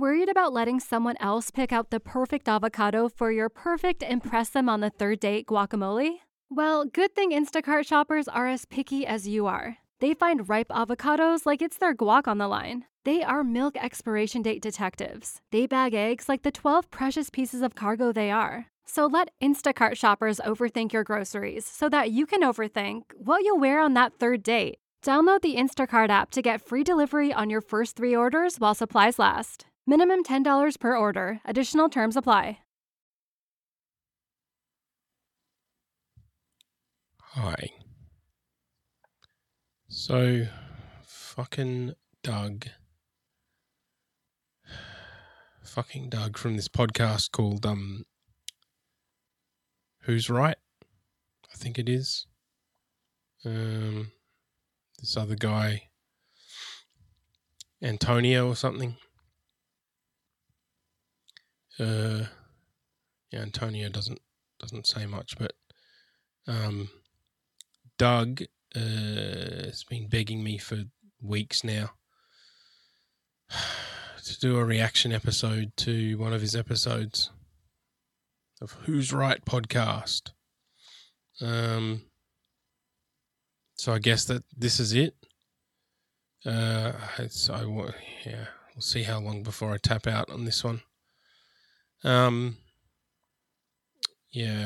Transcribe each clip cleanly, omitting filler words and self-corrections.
Worried about letting someone else pick out the perfect avocado for your perfect impress them on the third date guacamole? Well, good thing Instacart shoppers are as picky as you are. They find ripe avocados like it's their guac on the line. They are milk expiration date detectives. They bag eggs like the 12 precious pieces of cargo they are. So let Instacart shoppers overthink your groceries so that you can overthink what you'll wear on that third date. Download the Instacart app to get free delivery on your first 3 orders while supplies last. Minimum $10 per order. Additional terms apply. Hi. So, fucking Doug from this podcast called Who's Right? I think it is. This other guy, Antonio or something. Yeah, Antonio doesn't say much, but Doug has been begging me for weeks now to do a reaction episode to one of his episodes of Who's Right podcast. So I guess that this is it. We'll see how long before I tap out on this one. Yeah.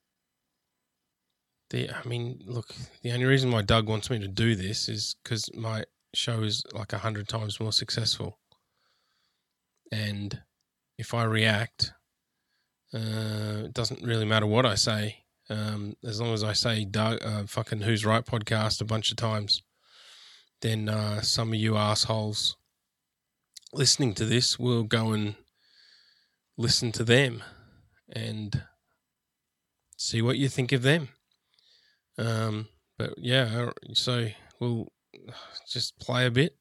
The only reason why Doug wants me to do this is because my show is like 100 times more successful. And if I react, it doesn't really matter what I say. As long as I say Doug, fucking Who's Right podcast a bunch of times, then some of you assholes listening to this will go and listen to them and see what you think of them. But yeah, so we'll just play a bit.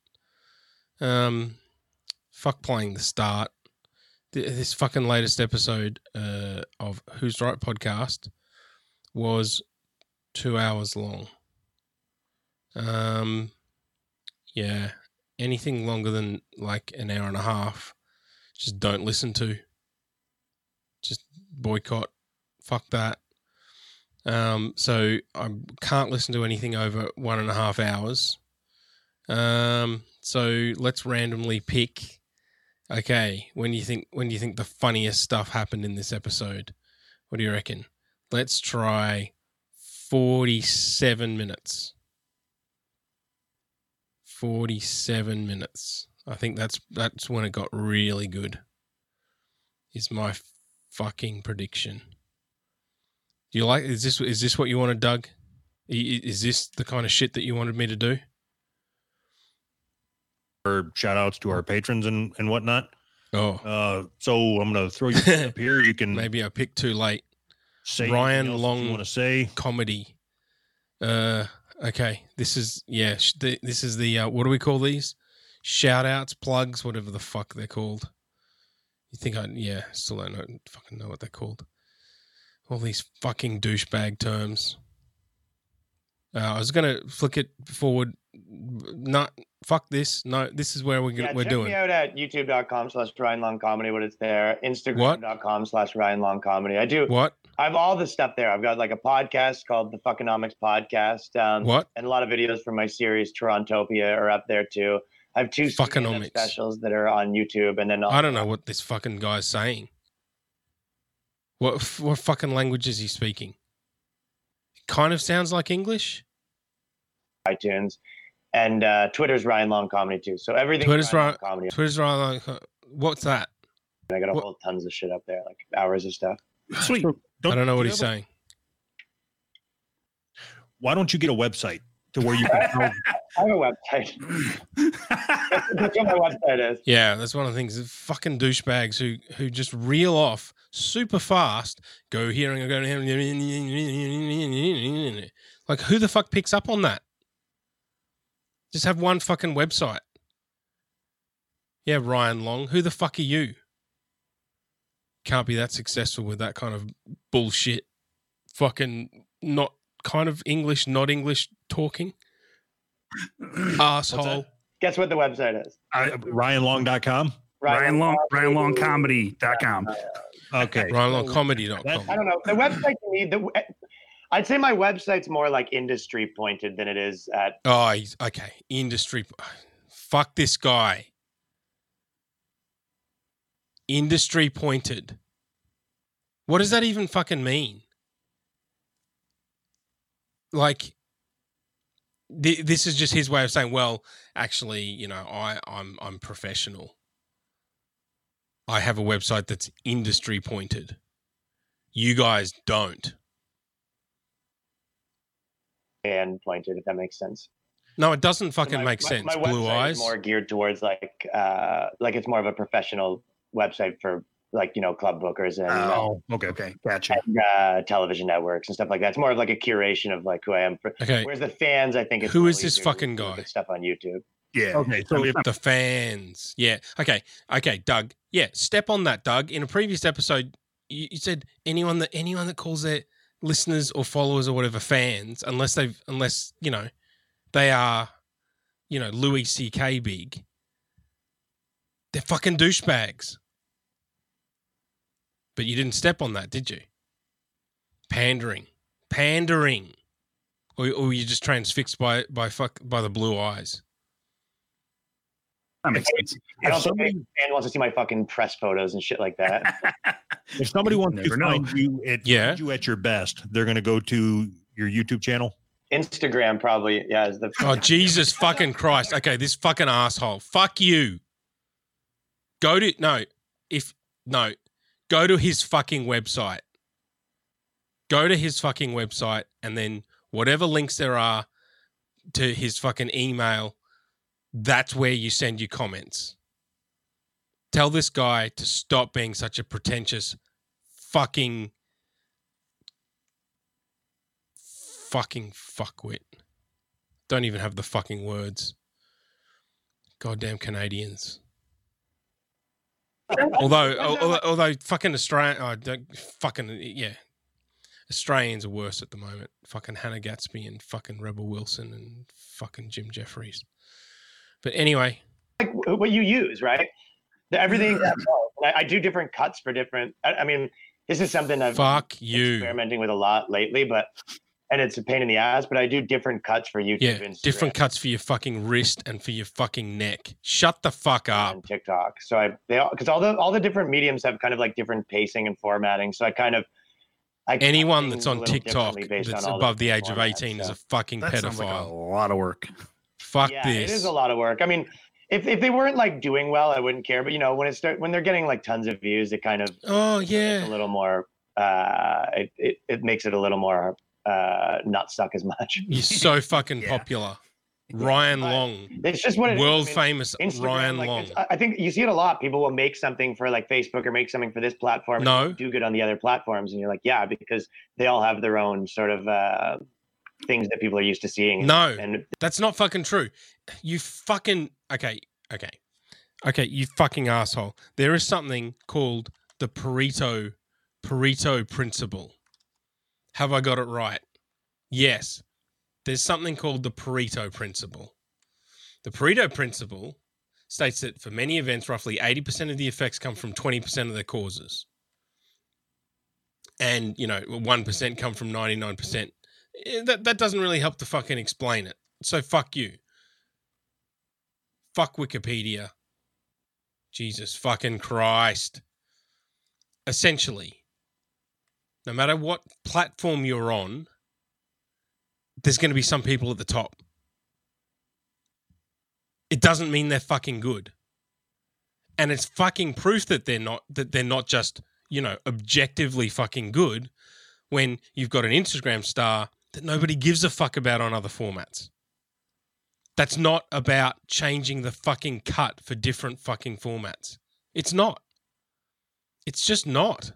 Fuck playing the start. This fucking latest episode of Who's Right podcast was 2 hours long. Yeah, anything longer than like an hour and a half, just don't listen to. Just boycott. Fuck that. So I can't listen to anything over 1.5 hours. So let's randomly pick. Okay, when do you think the funniest stuff happened in this episode? What do you reckon? Let's try 47 minutes. 47 minutes. I think that's when it got really good. Is my fucking prediction. Do you like? Is this what you wanted, Doug? Is this the kind of shit that you wanted me to do? Or shout outs to our patrons and whatnot. Oh. So I'm gonna throw you up here. You can maybe I picked too late. Say Ryan Long you want to say comedy. Okay. This is the what do we call these? Shout outs, plugs, whatever the fuck they're called. You think still don't fucking know what they're called. All these fucking douchebag terms. I was going to flick it forward. Not fuck this. No, this is where we're doing. Check me out at youtube.com/RyanLongComedy when it's there. Instagram.com/RyanLongComedy. I do. What? I have all this stuff there. I've got like a podcast called the Fuckonomics Podcast. What? And a lot of videos from my series Torontopia are up there too. I have 2 specials that are on YouTube, and then I don't know what this fucking guy's saying. What fucking language is he speaking? It kind of sounds like English. iTunes, and Twitter's Ryan Long Comedy too. So everything. Twitter's Ryan Comedy. Twitter's Ryan Long. What's that? I got a whole tons of shit up there, like hours of stuff. Sweet. I don't know what he's saying. Why don't you get a website to where you can? I have a website. That's what my website is. Yeah, that's one of the things. Fucking douchebags who just reel off super fast. Go here and go here. Like, who the fuck picks up on that? Just have one fucking website. Yeah, Ryan Long. Who the fuck are you? Can't be that successful with that kind of bullshit. Fucking not kind of English, not English talking. Asshole. Guess what the website is? RyanLong.com. RyanLongComedy.com. Okay. RyanLongComedy.com. I don't know. The website to me, I'd say my website's more like industry pointed than it is at. Oh, okay. Industry. Fuck this guy. Industry pointed. What does that even fucking mean? Like, this is just his way of saying, well, actually, you know, I'm professional. I have a website that's industry pointed. You guys don't. And pointed, if that makes sense. No, it doesn't fucking make sense. My Blue website eyes. is more geared towards like it's more of a professional website for like, you know, club bookers and okay, gotcha. And, television networks and stuff like that. It's more of like a curation of like who I am. Okay. Whereas the fans, I think, who is this fucking guy? Stuff on YouTube. Yeah. Okay. So if The fans. Yeah. Okay, Doug. Yeah, step on that, Doug. In a previous episode, you said anyone that calls their listeners or followers or whatever fans, unless you know they are, you know, Louis C.K. big, they're fucking douchebags. But you didn't step on that, did you? Pandering, or were you just transfixed by the blue eyes? That makes sense. I don't think any fan wants to see my fucking press photos and shit like that. if somebody wants to find you at your best, they're going to go to your YouTube channel. Instagram probably, yeah. Is the Oh, Jesus fucking Christ. Okay, this fucking asshole. Fuck you. Go to his fucking website. Go to his fucking website and then whatever links there are to his fucking email, that's where you send your comments. Tell this guy to stop being such a pretentious fucking fuckwit. Don't even have the fucking words. Goddamn Canadians. Although fucking Australians are worse at the moment. Fucking Hannah Gatsby and fucking Rebel Wilson and fucking Jim Jeffries. But anyway, like what you use, right? Everything. I do different cuts for different. I mean, this is something I've been experimenting with a lot lately, and it's a pain in the ass. But I do different cuts for YouTube. Yeah, Instagram, different cuts for your fucking wrist and for your fucking neck. Shut the fuck up. And TikTok. So because all the different mediums have kind of like different pacing and formatting. So anyone that's on TikTok that's above the age of 18 is a fucking pedophile. Sounds like a lot of work. Fuck yeah, this. It is a lot of work. I mean, if they weren't like doing well, I wouldn't care. But you know, when they're getting like tons of views, it kind of it's a little more. It makes it a little more not suck as much. You're so fucking popular. Ryan Long. It's just what it world is. Famous Instagram, Ryan Long. I think you see it a lot. People will make something for like Facebook or make something for this platform and do good on the other platforms. And you're like, yeah, because they all have their own sort of things that people are used to seeing. No, that's not fucking true. You fucking okay, you fucking asshole. There is something called the Pareto principle. Have I got it right? Yes. There's something called the Pareto principle. The Pareto principle states that for many events, roughly 80% of the effects come from 20% of their causes. And, 1% come from 99%. That doesn't really help to fucking explain it. So fuck you. Fuck Wikipedia. Jesus fucking Christ. Essentially, no matter what platform you're on, there's going to be some people at the top. It doesn't mean they're fucking good. And it's fucking proof that they're not just, objectively fucking good when you've got an Instagram star that nobody gives a fuck about on other formats. That's not about changing the fucking cut for different fucking formats. It's not. It's just not.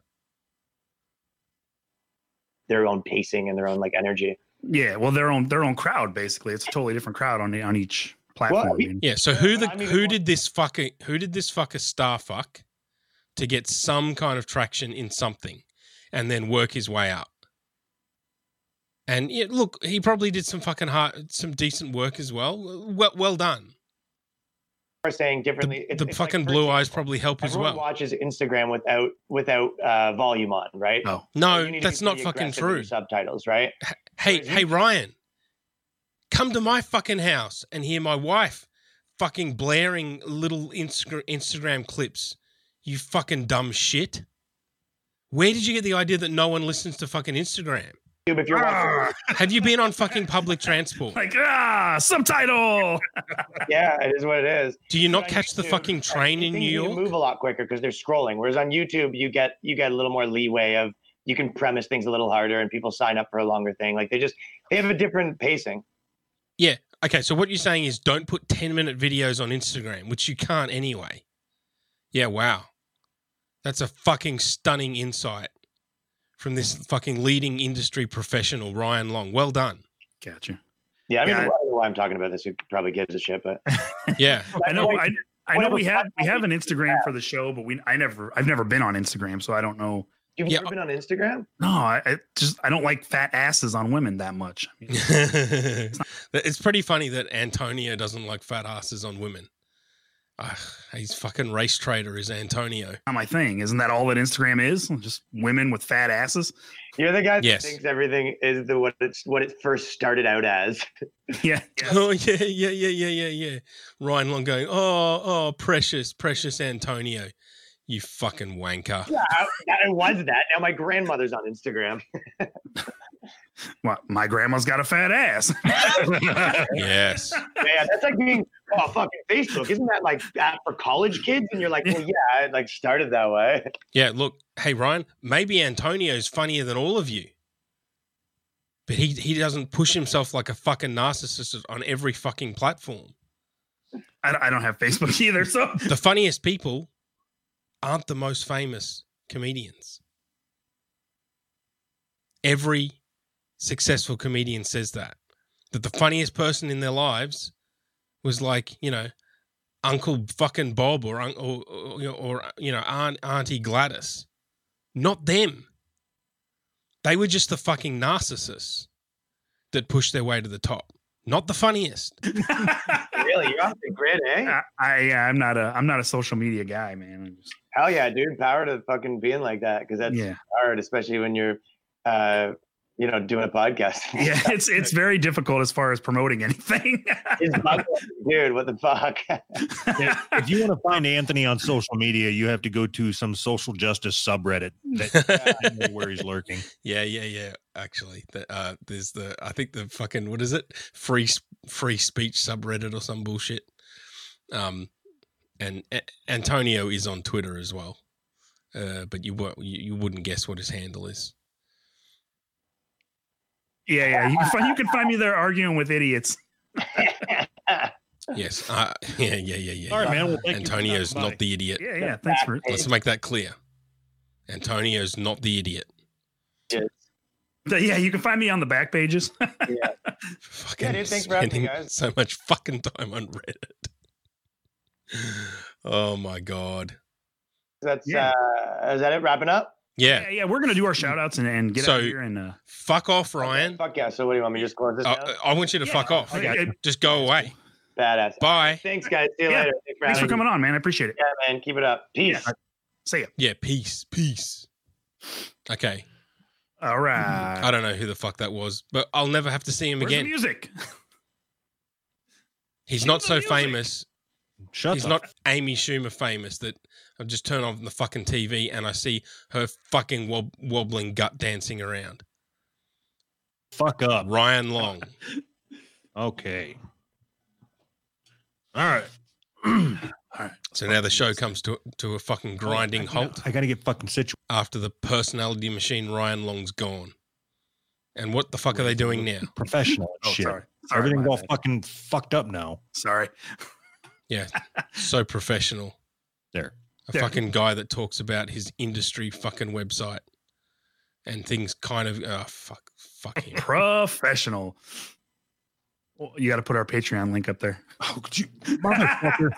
Their own pacing and their own like energy. Yeah, well, their own crowd basically. It's a totally different crowd on each platform. Well, yeah. So who did this fucker star fuck to get some kind of traction in something, and then work his way up? And yeah, look, he probably did some decent work as well. Well done. are saying differently. The fucking blue eyes probably help as well. Everyone watches Instagram without volume on, right? Oh. No, that's not fucking true. Subtitles, right? Hey, Ryan, come to my fucking house and hear my wife fucking blaring little Instagram clips. You fucking dumb shit. Where did you get the idea that no one listens to fucking Instagram? If you're watching, have you been on fucking public transport? Like, subtitle. Yeah, it is what it is. Do you not catch the fucking train in New York? You move a lot quicker because they're scrolling. Whereas on YouTube, you get a little more leeway of you can premise things a little harder and people sign up for a longer thing. Like they have a different pacing. Yeah. Okay. So what you're saying is don't put 10-minute videos on Instagram, which you can't anyway. Yeah. Wow. That's a fucking stunning insight from this fucking leading industry professional, Ryan Long. Well done. Gotcha. Yeah, I mean, I don't know why I'm talking about this. Who probably gives a shit, but yeah, I know we have an Instagram for the show, but I've never been on Instagram, so I don't know. You've never been on Instagram? No, I don't like fat asses on women that much. I mean, it's pretty funny that Antonio doesn't like fat asses on women. He's fucking race trader is Antonio. Not my thing. Isn't that all that Instagram is? Just women with fat asses? You're the guy that thinks everything is what it first started out as. Yeah. Oh yeah. Ryan Long going, oh, precious Antonio. You fucking wanker. Yeah, it was that. Now my grandmother's on Instagram. Well, my grandma's got a fat ass. Yes. Yeah, that's like being fucking Facebook. Isn't that like for college kids? And you're like, well, yeah, it like started that way. Yeah, look, hey Ryan, maybe Antonio's funnier than all of you. But he doesn't push himself like a fucking narcissist on every fucking platform. I don't have Facebook either, so the funniest people aren't the most famous comedians. Every successful comedian says that the funniest person in their lives was like, Uncle fucking Bob or Auntie Gladys. Not them. They were just the fucking narcissists that pushed their way to the top. Not the funniest. Really, you're off the grid, eh? I'm not a social media guy, man. Hell yeah, dude! Power to fucking being like that, because that's hard, especially when you're, doing a podcast. Yeah, it's very difficult as far as promoting anything. Dude, what the fuck? If you want to find Anthony on social media, you have to go to some social justice subreddit that where he's lurking. Yeah. Actually, there's I think the fucking, what is it? Free speech subreddit or some bullshit. And Antonio is on Twitter as well. But you wouldn't guess what his handle is. Yeah. You can find me there arguing with idiots. Yes. Yeah. All right, man. Well, Antonio's not the idiot. Yeah. Thanks for it. Let's make that clear. Antonio's not the idiot. Yes. Yeah, you can find me on the back pages. Yeah. Fucking dude, thanks for having me, guys. So much fucking time on Reddit. Oh my God. That's is that it? Wrapping up? Yeah. We're gonna do our shout outs and get out of here and fuck off, Ryan. Fuck yeah. So what do you want me to just close this down? I want you to fuck off. Just go away. Badass. Bye. Thanks, guys. See you later. Thanks for coming on, man. I appreciate it. Yeah, man. Keep it up. Peace. See ya. Yeah, peace. Okay. All right. I don't know who the fuck that was, but I'll never have to see him Where's again. The music. He's not so famous. He's not Amy Schumer famous that I just turn on the fucking TV and I see her fucking wobbling gut dancing around. Fuck up. Ryan Long. Okay. All right. So now the show comes to a fucking grinding halt. I got to get fucking situated. After the personality machine Ryan Long's gone. And what the fuck are they doing now? Professional shit. Sorry, everything's all fucking fucked up now. Sorry. Yeah. So professional. There. A fucking guy that talks about his industry fucking website and things kind of, fuck him. Professional. Well, you got to put our Patreon link up there. Oh, motherfucker.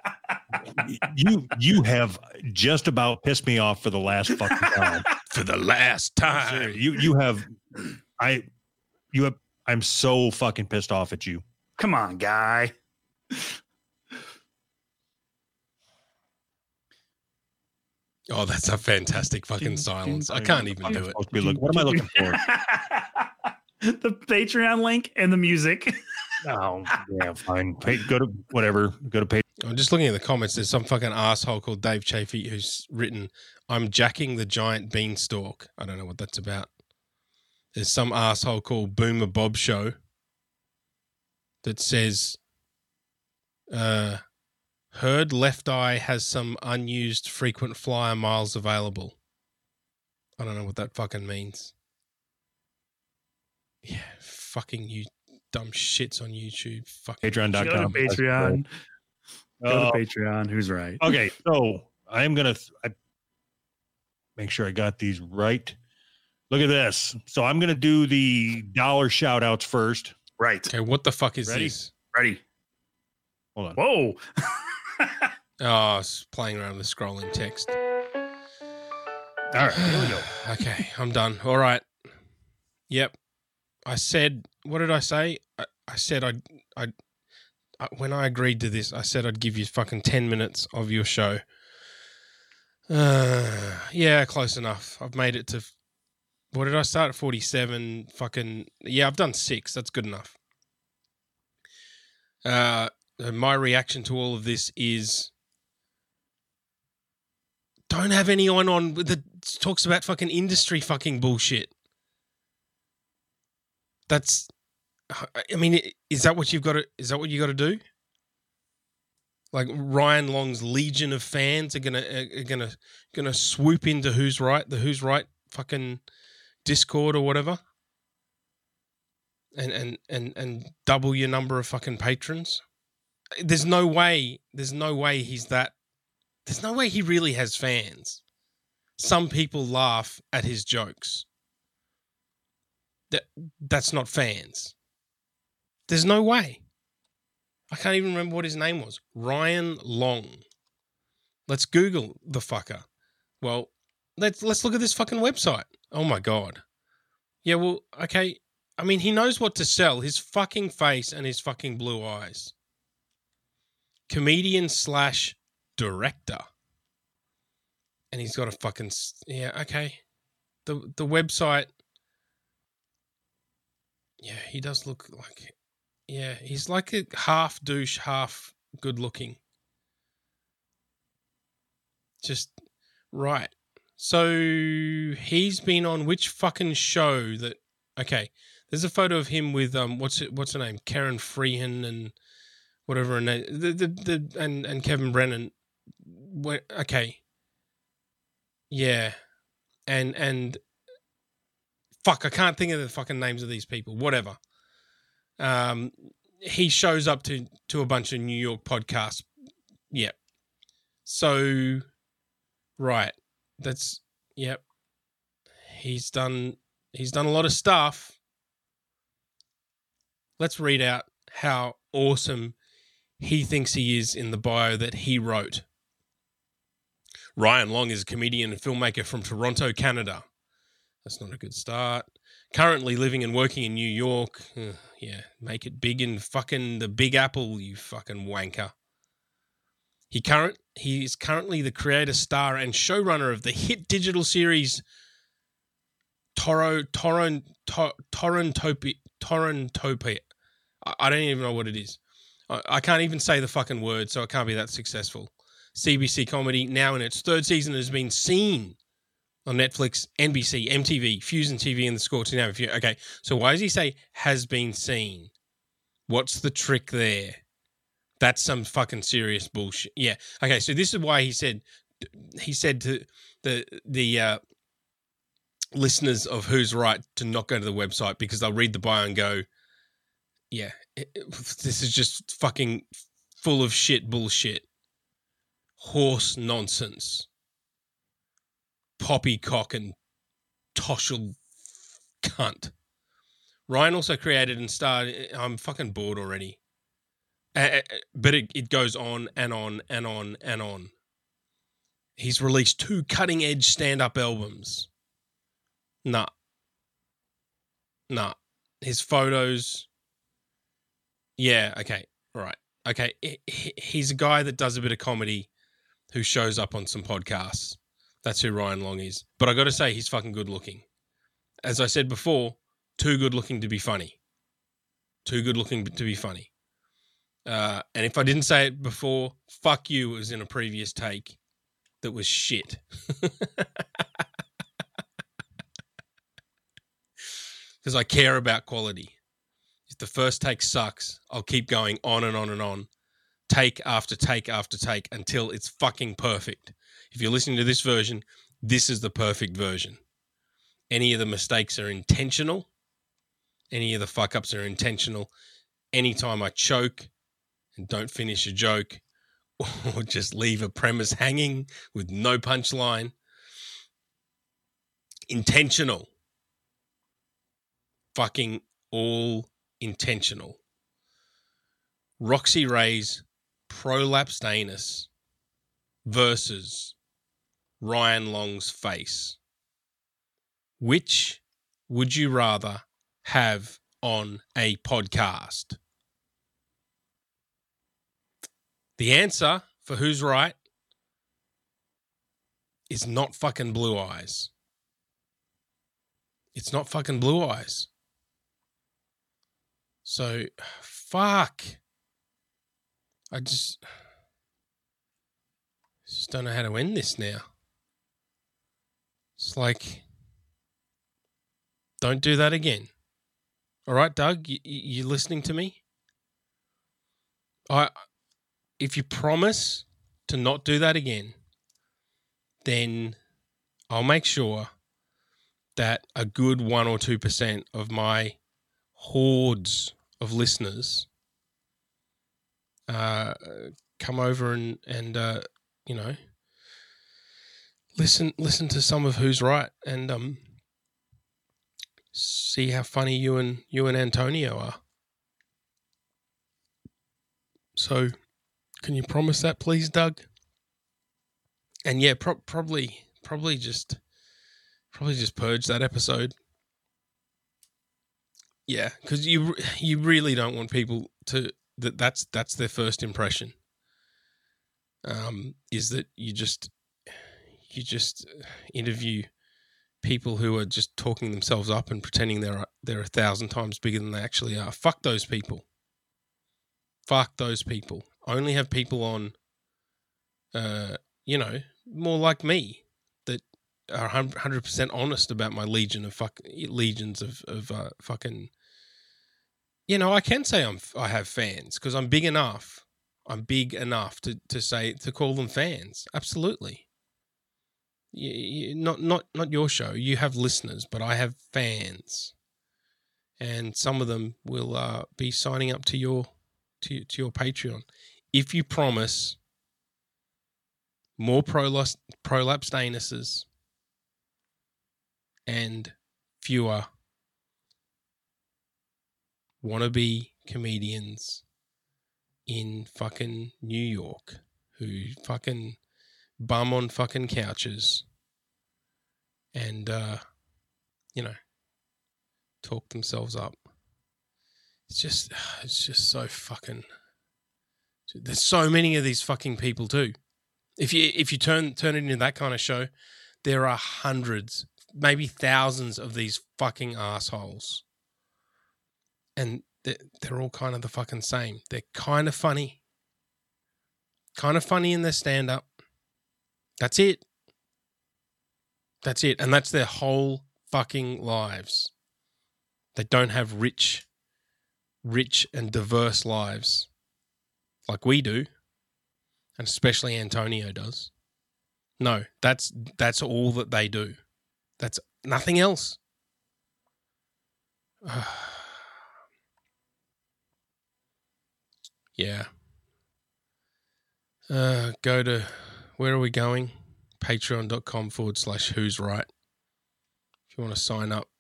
You have just about pissed me off for the last fucking time. For the last time. I'm so fucking pissed off at you. Come on, guy. Oh, that's a fantastic fucking silence. I can't even do it. What am I looking for? The Patreon link and the music. Oh, yeah, fine. Go to whatever. Go to Patreon. I'm just looking at the comments. There's some fucking asshole called Dave Chafee who's written, "I'm jacking the giant beanstalk." I don't know what that's about. There's some asshole called Boomer Bob Show that says, heard Left Eye has some unused frequent flyer miles available. I don't know what that fucking means. Yeah, fucking you dumb shits on YouTube. Fucking Patreon.com. Go to Patreon. Go to Patreon. Who's right? Okay, so I am going to make sure I got these right. Look at this. So I'm going to do the dollar shout outs first. Right. Okay, what the fuck is Ready? this? Ready. Hold on. Whoa. Oh, it's playing around with scrolling text. All right, here we go. Okay, I'm done. All right. Yep. I said, what did I say? I said I when I agreed to this, I said I'd give you fucking 10 minutes of your show. Yeah, close enough. I've made it to, what did I start at 47? Fucking, yeah, I've done 6. That's good enough. My reaction to all of this is, don't have anyone on that talks about fucking industry fucking bullshit. That's, I mean, is that what you've got to? Is that what you got to do? Like Ryan Long's legion of fans are gonna swoop into Who's Right, the Who's Right fucking Discord or whatever, and double your number of fucking patrons. There's no way he's that. There's no way he really has fans. Some people laugh at his jokes. That's not fans. There's no way. I can't even remember what his name was. Ryan Long. Let's Google the fucker. Well, let's look at this fucking website. Oh my God. Yeah, well, okay. I mean, he knows what to sell. His fucking face and his fucking blue eyes. Comedian / director. And he's got a fucking, yeah, okay. The website. Yeah, he does look like, yeah, he's like a half douche, half good looking. Just, right. So he's been on which fucking show that, okay, there's a photo of him with, what's her name? Karen Freehan and whatever her name, and Kevin Brennan. Okay. Yeah. And fuck, I can't think of the fucking names of these people. Whatever. He shows up to a bunch of New York podcasts. Yep. So, right. That's, yep. He's done a lot of stuff. Let's read out how awesome he thinks he is in the bio that he wrote. Ryan Long is a comedian and filmmaker from Toronto, Canada. That's not a good start. Currently living and working in New York. Yeah, make it big in fucking the Big Apple, you fucking wanker. He is currently the creator, star, and showrunner of the hit digital series Torontopia. I don't even know what it is. I can't even say the fucking word, so it can't be that successful. CBC comedy, now in its 3rd season, has been seen on Netflix, NBC, MTV, Fusion TV, and the Score to now. Okay, so why does he say has been seen? What's the trick there? That's some fucking serious bullshit. Yeah. Okay, so this is why he said to the listeners of Who's Right to not go to the website because they'll read the bio and go, yeah, this is just fucking full of shit bullshit. Horse nonsense. Poppycock and toshel cunt. Ryan also created and starred, I'm fucking bored already. But it goes on and on and on and on. He's released 2 cutting-edge stand-up albums. Nah. His photos. Yeah, okay, right. Okay, he's a guy that does a bit of comedy who shows up on some podcasts. That's who Ryan Long is. But I got to say, he's fucking good looking. As I said before, too good looking to be funny. Too good looking to be funny. And if I didn't say it before, fuck you, it was in a previous take that was shit. Because I care about quality. If the first take sucks, I'll keep going on and on and on, take after take after take, until it's fucking perfect. If you're listening to this version, this is the perfect version. Any of the mistakes are intentional. Any of the fuck-ups are intentional. Anytime I choke and don't finish a joke or just leave a premise hanging with no punchline, intentional. Fucking all intentional. Roxy Ray's prolapsed anus versus Ryan Long's face. Which would you rather have on a podcast? The answer for who's right is not fucking Blue Eyes. It's not fucking Blue Eyes. So, fuck. I just don't know how to end this now. It's like, don't do that again. All right, Doug, you listening to me? If you promise to not do that again, then I'll make sure that a good 1 or 2% of my hordes of listeners come over and you know, listen to some of Who's Right and see how funny you and Antonio are. So, can you promise that, please, Doug? And yeah, probably just purge that episode. Yeah, because you really don't want people to that's their first impression. Is that you just interview people who are just talking themselves up and pretending they're 1,000 times bigger than they actually are. Fuck those people. Fuck those people. Only have people on, more like me that are 100% honest about my legions of fucking. I can say I have fans because I'm big enough. I'm big enough to call them fans. Absolutely. Not your show. You have listeners, but I have fans, and some of them will be signing up to your Patreon if you promise more prolapsed anuses and fewer wannabe comedians in fucking New York who fucking bum on fucking couches and, talk themselves up. It's just so fucking. There's so many of these fucking people too. If you turn it into that kind of show, there are hundreds, maybe thousands of these fucking assholes, and they're all kind of the fucking same. They're kind of funny in their stand-up. That's it. And that's their whole fucking lives. They don't have rich and diverse lives like we do, and especially Antonio does. No, that's all that they do. That's nothing else. Yeah. Go to, where are we going? Patreon.com/Who's Right. If you want to sign up.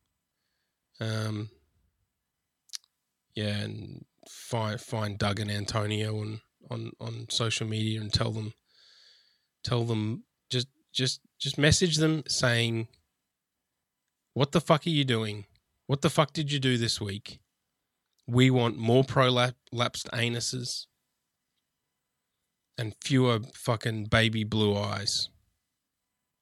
And find Doug and Antonio on social media and tell them just message them saying, what the fuck are you doing? What the fuck did you do this week? We want more prolapsed anuses and fewer fucking baby blue eyes.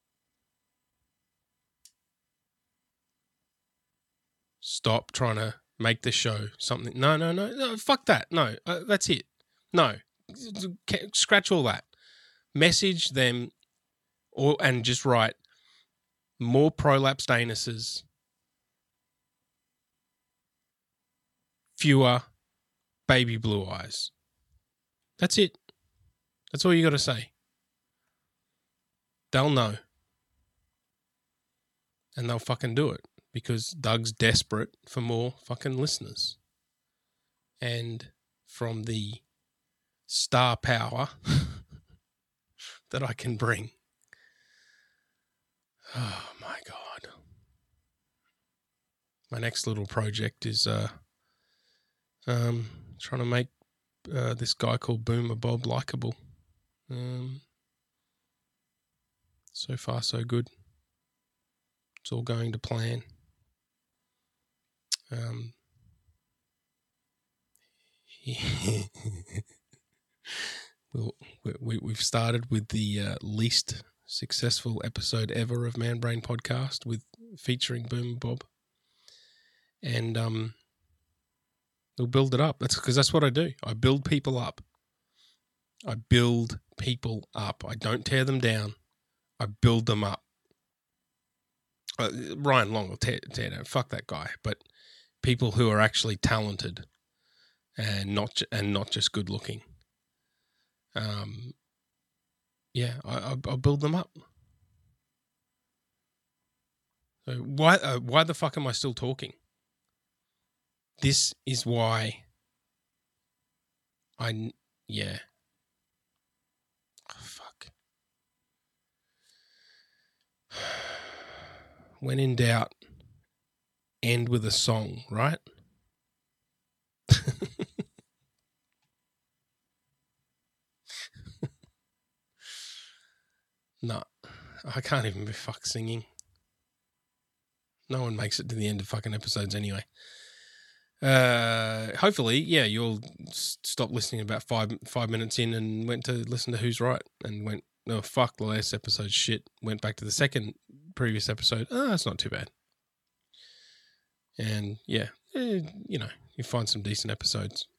stop trying to make the show something. No, fuck that. No, that's it. No, scratch all that. Message them and just write more prolapsed anuses, fewer baby blue eyes. That's it. That's all you got to say. They'll know. And they'll fucking do it because Doug's desperate for more fucking listeners. And from the star power that I can bring. Oh my God. My next little project is trying to make this guy called Boomer Bob likable. So far, so good. It's all going to plan. We've started with the least successful episode ever of Man Brain Podcast with featuring Boomer Bob, and we'll build it up. That's because that's what I do. I build people up. I don't tear them down. I build them up. Ryan Long will tear down. Fuck that guy. But people who are actually talented and not just good looking. I'll build them up. So why the fuck am I still talking? This is why Oh, fuck. When in doubt, end with a song, right? No, I can't even be fuck singing. No one makes it to the end of fucking episodes anyway. Hopefully, yeah, you'll stop listening about five minutes in and went to listen to Who's Right and went, oh, fuck, the last episode's shit. Went back to the previous episode. Oh, that's not too bad. And yeah, you find some decent episodes.